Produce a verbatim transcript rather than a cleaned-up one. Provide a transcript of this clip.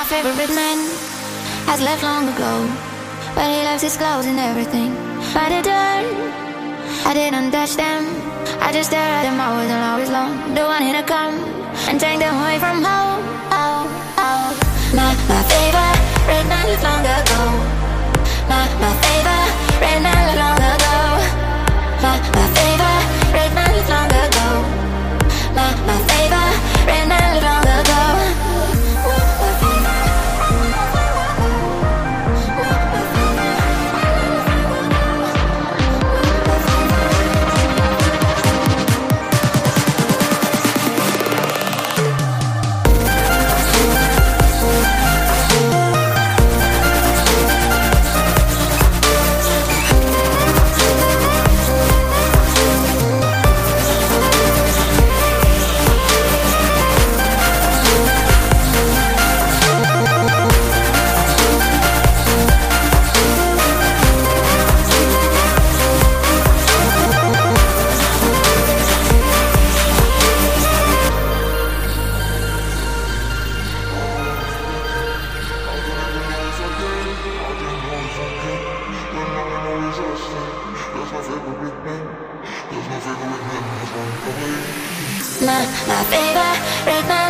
favorite man has left long ago, but he left his clothes and everything by the door. I didn't touch them, I just stared at them. I wasn't always alone, the one here to come and take them away from home. Oh, oh. My, my favorite man left long ago. My, my favorite man left long ago. My, my favorite man left long ago. My, my favorite man left long ago. My, my favorite man.